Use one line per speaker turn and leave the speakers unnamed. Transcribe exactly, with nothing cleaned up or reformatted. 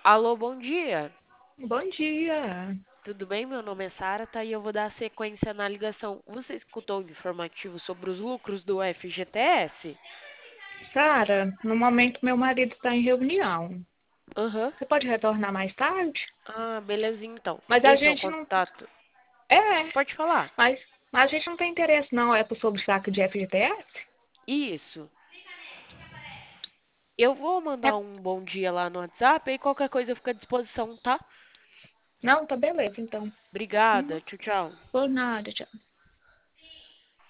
Alô, bom dia.
Bom dia.
Tudo bem? Meu nome é Sara, tá? E eu vou dar sequência na ligação. Você escutou o informativo sobre os lucros do F G T S?
Sara, no momento meu marido está em reunião.
Aham.
Você pode retornar mais tarde?
Ah, beleza, então.
Mas a
Esse é o
gente não.
contato.
É,
Pode falar.
mas, mas a gente não tem interesse, não. É pro sobre saco de F G T S?
Isso. Eu vou
É...
mandar um bom dia lá no WhatsApp e qualquer coisa fica à disposição, tá?
Não, tá beleza, então.
Obrigada.
Uhum.
Tchau, tchau.
Por nada, tchau.